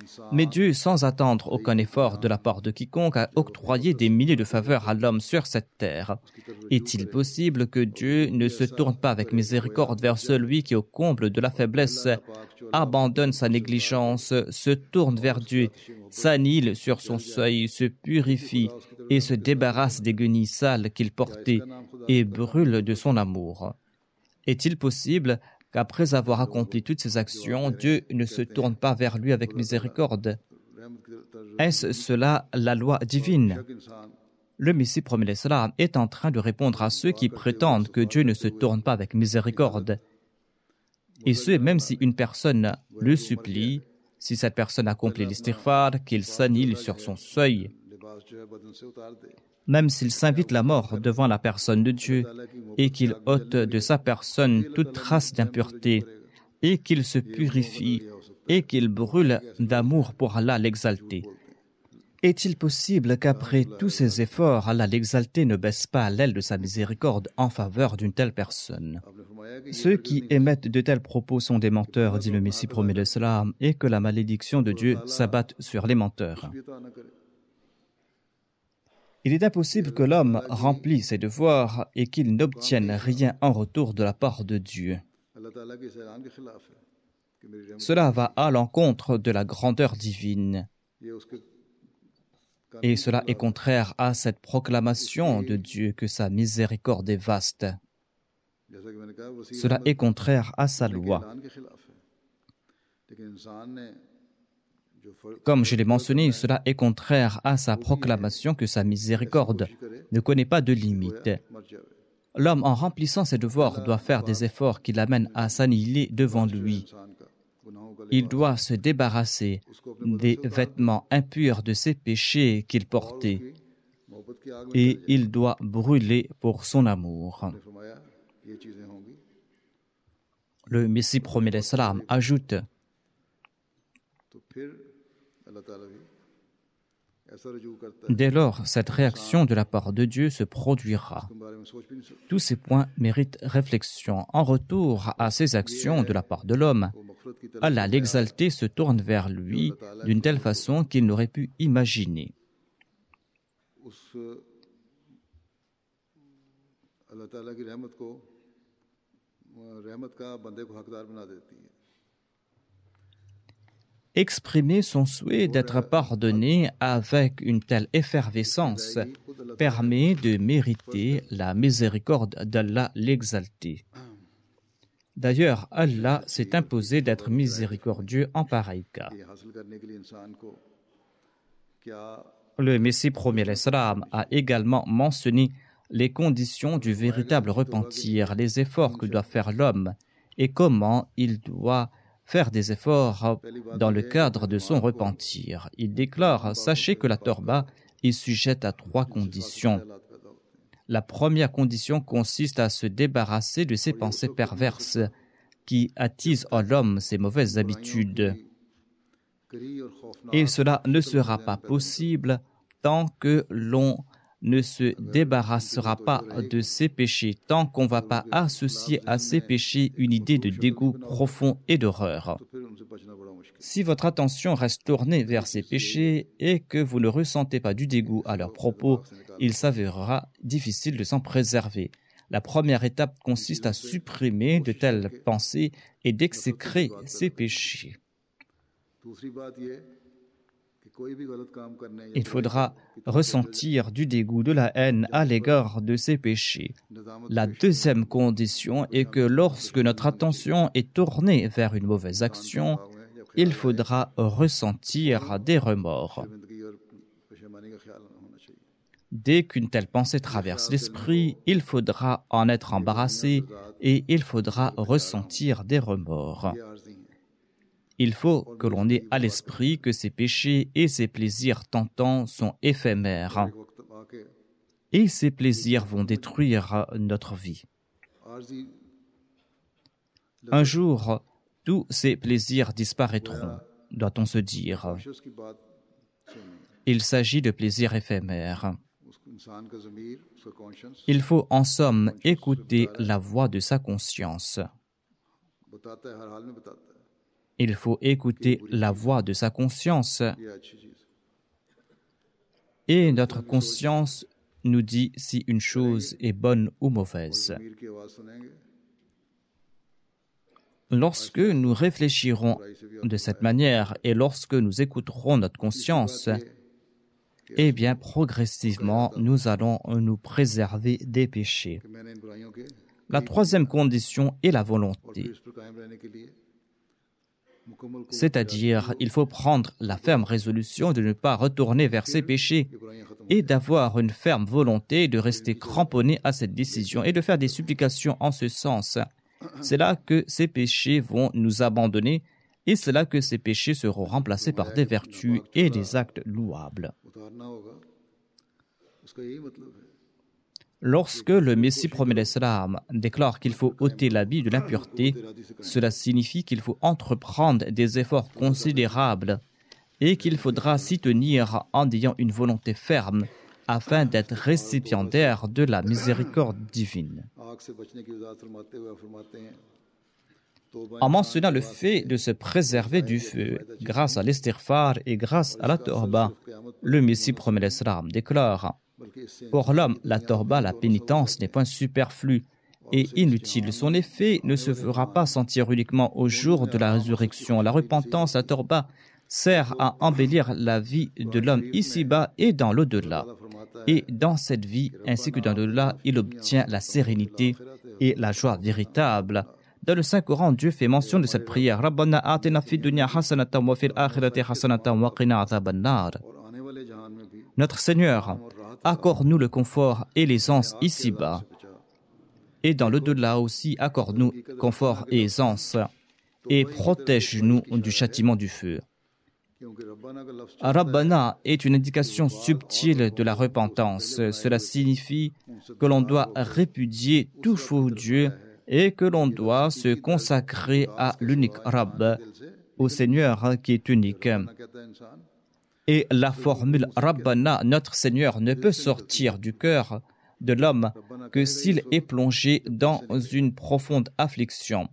Mais Dieu, sans attendre aucun effort de la part de quiconque, a octroyé des milliers de faveurs à l'homme sur cette terre. Est-il possible que Dieu ne se tourne pas avec miséricorde vers celui qui, au comble de la faiblesse, abandonne sa négligence, se tourne vers Dieu, s'annihile sur son seuil, se purifie et se débarrasse des guenilles sales qu'il portait et brûle de son amour? Est-il possible qu'après avoir accompli toutes ces actions, Dieu ne se tourne pas vers lui avec miséricorde? Est-ce cela la loi divine? Le Messie promet l'Islam est en train de répondre à ceux qui prétendent que Dieu ne se tourne pas avec miséricorde. Et ce, même si une personne le supplie, si cette personne accomplit l'istighfar, qu'il s'annihile sur son seuil, même s'il s'invite la mort devant la personne de Dieu et qu'il ôte de sa personne toute trace d'impureté et qu'il se purifie et qu'il brûle d'amour pour Allah l'exalté. Est-il possible qu'après tous ces efforts, Allah l'exalté ne baisse pas l'aile de sa miséricorde en faveur d'une telle personne? Ceux qui émettent de tels propos sont des menteurs, dit le Messie promet l'Islam, et que la malédiction de Dieu s'abatte sur les menteurs. Il est impossible que l'homme remplisse ses devoirs et qu'il n'obtienne rien en retour de la part de Dieu. Cela va à l'encontre de la grandeur divine. Et cela est contraire à cette proclamation de Dieu que sa miséricorde est vaste. Cela est contraire à sa loi. Comme je l'ai mentionné, cela est contraire à sa proclamation que sa miséricorde ne connaît pas de limite. L'homme, en remplissant ses devoirs, doit faire des efforts qui l'amènent à s'annihiler devant lui. Il doit se débarrasser des vêtements impurs de ses péchés qu'il portait et il doit brûler pour son amour. Le Messie promet l'Islam ajoute: dès lors, cette réaction de la part de Dieu se produira. Tous ces points méritent réflexion. En retour à ces actions de la part de l'homme, Allah l'exalté se tourne vers lui d'une telle façon qu'il n'aurait pu imaginer. Exprimer son souhait d'être pardonné avec une telle effervescence permet de mériter la miséricorde d'Allah l'exalté. D'ailleurs, Allah s'est imposé d'être miséricordieux en pareil cas. Le Messie promet l'Islam a également mentionné les conditions du véritable repentir, les efforts que doit faire l'homme et comment il doit faire des efforts dans le cadre de son repentir. Il déclare: sachez que la Torba est sujette à 3 conditions. La première condition consiste à se débarrasser de ses pensées perverses qui attisent en l'homme ses mauvaises habitudes. Et cela ne sera pas possible tant que l'on ne se débarrassera pas de ses péchés, tant qu'on ne va pas associer à ces péchés une idée de dégoût profond et d'horreur. Si votre attention reste tournée vers ces péchés et que vous ne ressentez pas du dégoût à leurs propos, il s'avérera difficile de s'en préserver. La première étape consiste à supprimer de telles pensées et d'exécrer ces péchés. Il faudra ressentir du dégoût, de la haine à l'égard de ces péchés. La deuxième condition est que lorsque notre attention est tournée vers une mauvaise action, il faudra ressentir des remords. Dès qu'une telle pensée traverse l'esprit, il faudra en être embarrassé et il faudra ressentir des remords. Il faut que l'on ait à l'esprit que ces péchés et ces plaisirs tentants sont éphémères et ces plaisirs vont détruire notre vie. Un jour, tous ces plaisirs disparaîtront, doit-on se dire. Il s'agit de plaisirs éphémères. Il faut en somme écouter la voix de sa conscience. Il faut écouter la voix de sa conscience. Et notre conscience nous dit si une chose est bonne ou mauvaise. Lorsque nous réfléchirons de cette manière et lorsque nous écouterons notre conscience, eh bien, progressivement, nous allons nous préserver des péchés. La troisième condition est la volonté. C'est-à-dire, il faut prendre la ferme résolution de ne pas retourner vers ses péchés et d'avoir une ferme volonté de rester cramponné à cette décision et de faire des supplications en ce sens. C'est là que ces péchés vont nous abandonner et c'est là que ces péchés seront remplacés par des vertus et des actes louables. Lorsque le Messie promet l'Islam déclare qu'il faut ôter l'habit de l'impureté, cela signifie qu'il faut entreprendre des efforts considérables et qu'il faudra s'y tenir en ayant une volonté ferme afin d'être récipiendaire de la miséricorde divine. En mentionnant le fait de se préserver du feu grâce à l'istighfar et grâce à la tawba, le Messie promet l'Islam déclare: pour l'homme, la tawba, la pénitence, n'est point superflue et inutile. Son effet ne se fera pas sentir uniquement au jour de la résurrection. La repentance, la tawba, sert à embellir la vie de l'homme ici-bas et dans l'au-delà. Et dans cette vie, ainsi que dans l'au-delà, il obtient la sérénité et la joie véritable. Dans le Saint-Coran, Dieu fait mention de cette prière: Rabbana atina fid dunya hasanatan wa fil akhirati hasanatan wa qina adhaban nar. Notre Seigneur, accorde-nous le confort et l'aisance ici-bas. Et dans l'au-delà aussi, accorde-nous confort et aisance. Et protège-nous du châtiment du feu. Rabbana est une indication subtile de la repentance. Cela signifie que l'on doit répudier tout faux Dieu et que l'on doit se consacrer à l'unique Rabb, au Seigneur qui est unique. Et la formule Rabbana, notre Seigneur, ne peut sortir du cœur de l'homme que s'il est plongé dans une profonde affliction.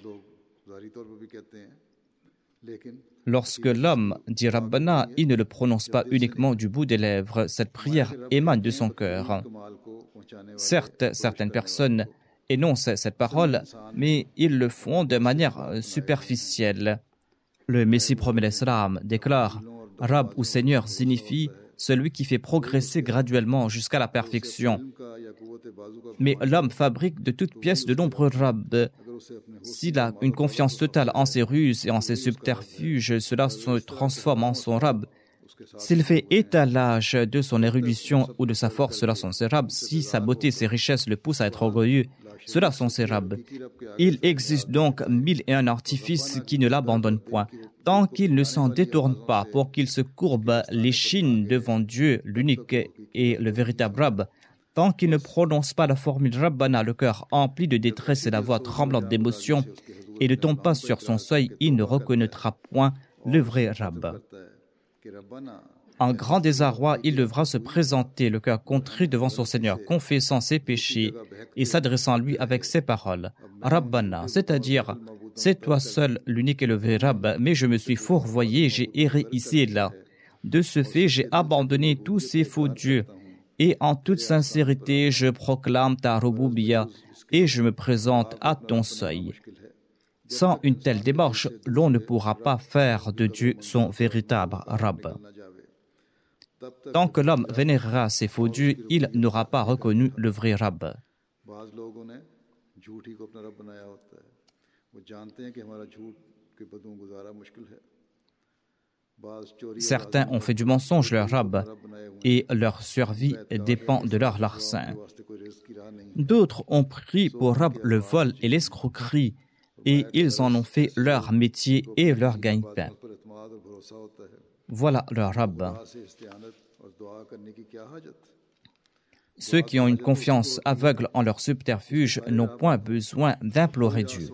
Lorsque l'homme dit Rabbana, il ne le prononce pas uniquement du bout des lèvres. Cette prière émane de son cœur. Certes, certaines personnes énoncent cette parole, mais ils le font de manière superficielle. Le Messie promet l'Islam déclare: Rab ou Seigneur signifie celui qui fait progresser graduellement jusqu'à la perfection. Mais l'homme fabrique de toutes pièces de nombreux Rabbs. S'il a une confiance totale en ses ruses et en ses subterfuges, cela se transforme en son Rabb. S'il fait étalage de son érudition ou de sa force, cela sont ses Rabbs. Si sa beauté et ses richesses le poussent à être orgueilleux, cela sont ses Rabbs. Il existe donc 1001 artifices qui ne l'abandonnent point. Tant qu'il ne s'en détourne pas pour qu'il se courbe l'échine devant Dieu, l'unique et le véritable Rabb, tant qu'il ne prononce pas la formule Rabbana, le cœur empli de détresse et la voix tremblante d'émotion, et ne tombe pas sur son seuil, il ne reconnaîtra point le vrai Rabb. En grand désarroi, il devra se présenter, le cœur contrit devant son Seigneur, confessant ses péchés et s'adressant à lui avec ces paroles. Rabbana, c'est-à-dire, c'est toi seul l'unique et le vrai Rabb, mais je me suis fourvoyé, j'ai erré ici et là. De ce fait, j'ai abandonné tous ces faux dieux. Et en toute sincérité, je proclame ta Rububiyya et je me présente à ton seuil. Sans une telle démarche, l'on ne pourra pas faire de Dieu son véritable Rabb. Tant que l'homme vénérera ces faux dieux, il n'aura pas reconnu le vrai Rabb. Certains ont fait du mensonge leur Rabb et leur survie dépend de leur larcin. D'autres ont pris pour Rabb le vol et l'escroquerie et ils en ont fait leur métier et leur gagne-pain. Voilà leur Rabb. Ceux qui ont une confiance aveugle en leur subterfuge n'ont point besoin d'implorer Dieu.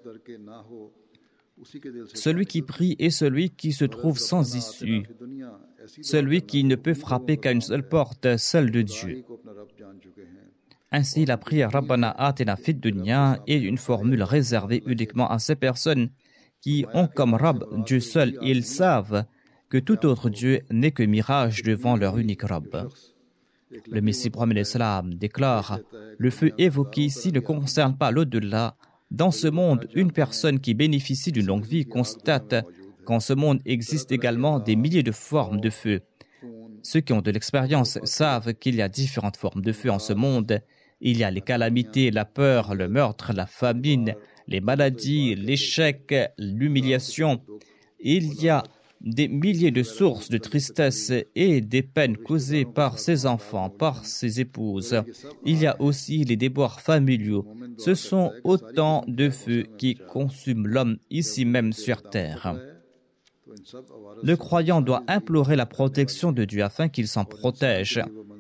Celui qui prie est celui qui se trouve sans issue, celui qui ne peut frapper qu'à une seule porte, celle de Dieu. Ainsi, la prière Rabbana atina fid dunya est une formule réservée uniquement à ces personnes qui ont comme Rab Dieu seul, ils savent que tout autre Dieu n'est que mirage devant leur unique Rab. Le Messie prophète l'Islam déclare « Le feu évoqué ici ne concerne pas l'au-delà. Dans ce monde, une personne qui bénéficie d'une longue vie constate qu'en ce monde existent également des milliers de formes de feu. Ceux qui ont de l'expérience savent qu'il y a différentes formes de feu en ce monde. Il y a les calamités, la peur, le meurtre, la famine, les maladies, l'échec, l'humiliation. Il y a des milliers de sources de tristesse et des peines causées par ses enfants, par ses épouses. Il y a aussi les déboires familiaux. Ce sont autant de feux qui consument l'homme ici même sur terre. Le croyant doit implorer la protection de Dieu afin qu'il s'en protège.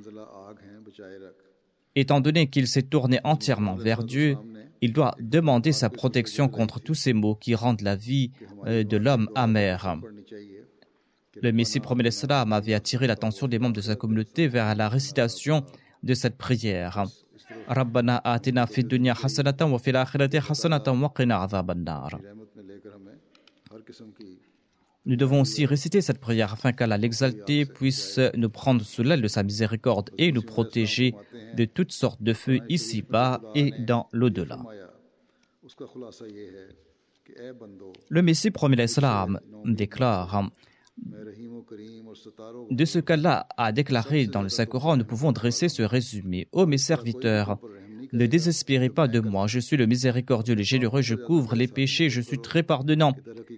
Étant donné qu'il s'est tourné entièrement vers Dieu, il doit demander sa protection contre tous ces maux qui rendent la vie de l'homme amère. Le Messie prophète l'Islam avait attiré l'attention des membres de sa communauté vers la récitation de cette prière. Rabbana atina fid dunya hasanatan wa fil akhirati hasanatan wa qina adhaban nar. Nous devons aussi réciter cette prière afin qu'Allah l'exalté puisse nous prendre sous l'aile de sa miséricorde et nous protéger de toutes sortes de feux ici-bas et dans l'au-delà. Le Messie prophète l'Islam déclare de ce qu'Allah a déclaré dans le Saint-Coran, nous pouvons dresser ce résumé. Ô mes serviteurs, ne désespérez pas de moi, je suis le miséricordieux, le généreux, je couvre les péchés, je suis très pardonnant.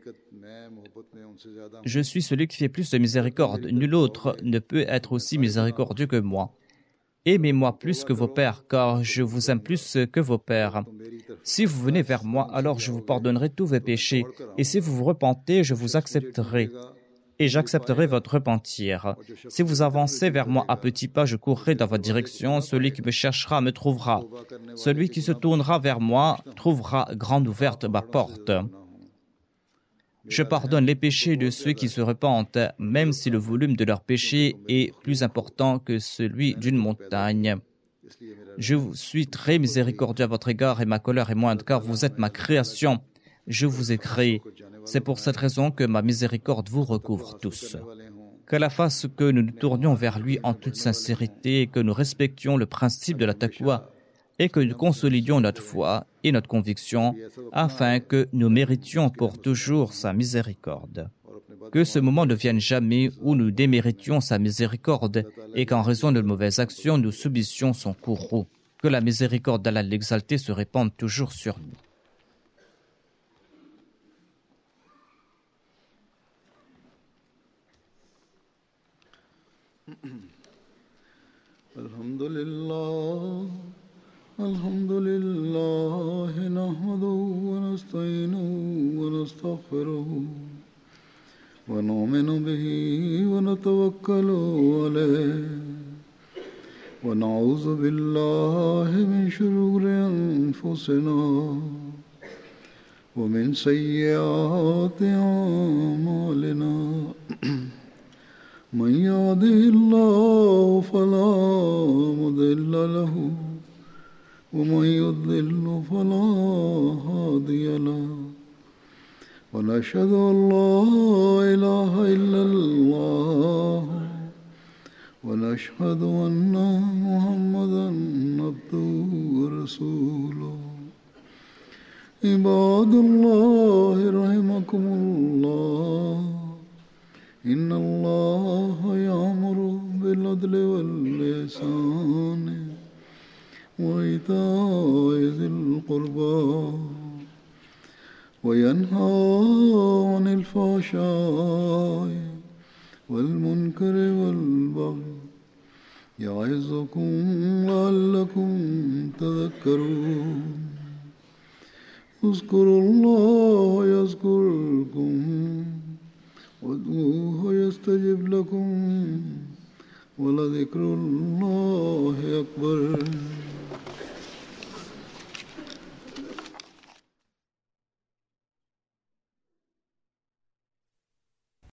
Je suis celui qui fait plus de miséricorde. Nul autre ne peut être aussi miséricordieux que moi. Aimez-moi plus que vos pères, car je vous aime plus que vos pères. Si vous venez vers moi, alors je vous pardonnerai tous vos péchés, et si vous vous repentez, je vous accepterai. Et j'accepterai votre repentir. Si vous avancez vers moi à petits pas, je courrai dans votre direction. Celui qui me cherchera me trouvera. Celui qui se tournera vers moi trouvera grande ouverte ma porte. Je pardonne les péchés de ceux qui se repentent, même si le volume de leurs péchés est plus important que celui d'une montagne. Je suis très miséricordieux à votre égard et ma colère est moindre, car vous êtes ma création. Je vous ai créé. C'est pour cette raison que ma miséricorde vous recouvre tous. Qu'Allah fasse que nous nous tournions vers lui en toute sincérité, que nous respections le principe de la taqwa et que nous consolidions notre foi et notre conviction afin que nous méritions pour toujours sa miséricorde. Que ce moment ne vienne jamais où nous déméritions sa miséricorde et qu'en raison de mauvaises actions, nous subissions son courroux. Que la miséricorde d'Allah l'exalté se répande toujours sur nous. Alhamdulillah, nahmaduhu wa nasta'inuhu wa nastaghfiruhu wa nu'minu bihi wa natawakkalu alayhi wa na'udhu billahi min shururi anfusina wa min sayyiati a'malina. من يهده الله فلا مضل له ومن يضلل فلا هادي له ونشهد أن لا إله إلا الله ونشهد أن محمدا عبده ورسوله عباد الله رحمكم الله إن الله يأمر بالعدل والإحسان وإيتاء ذي القربى وينهى عن الفحشاء والمنكر والبغي يعظكم لعلكم تذكرون اذكروا الله يذكركم وادعوه يستجب لكم ولذكر الله أكبر